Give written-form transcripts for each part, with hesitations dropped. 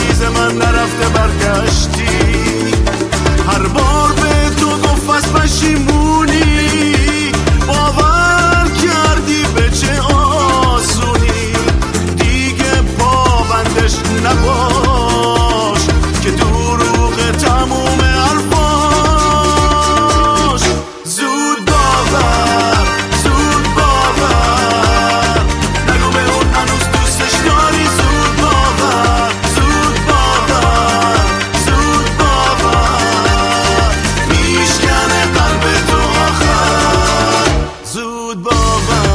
عزیز من نرفته برگشتی. هر بار به تو گفت از پشیمونی، باور کردی به چه آسونی. دیگه پابندش نباش که دروغ تموم حرفاش. زود باور نگو به اون هنوز دوستش داری. زود باور میشکنه قلب تو آخر. زود باور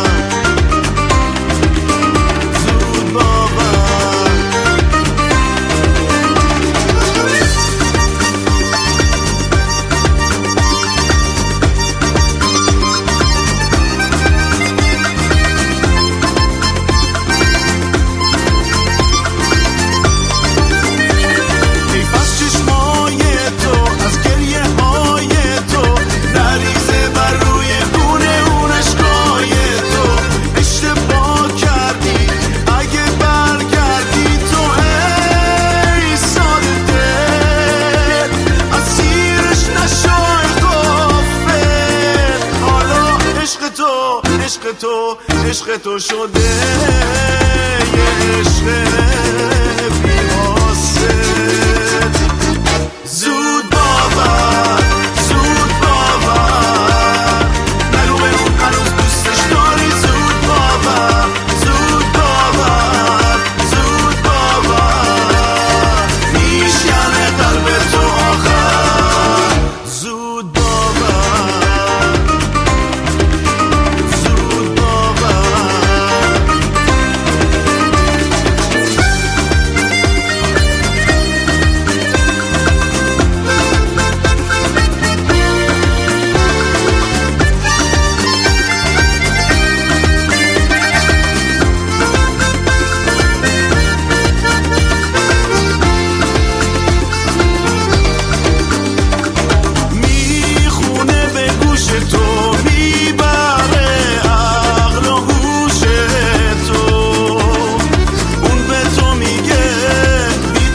عشق تو شده یه عشق بی‌واسط. زود باور نگو به اون هنوز دوستش داری. زود باور میشکنه قلب تو آخر. زود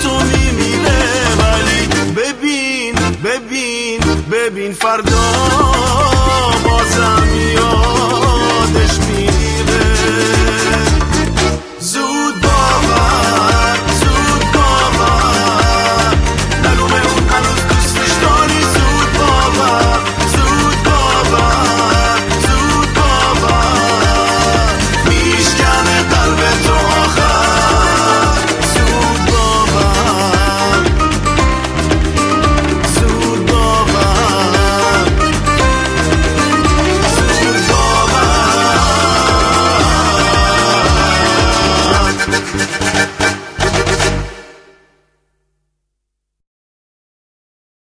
ببین فردا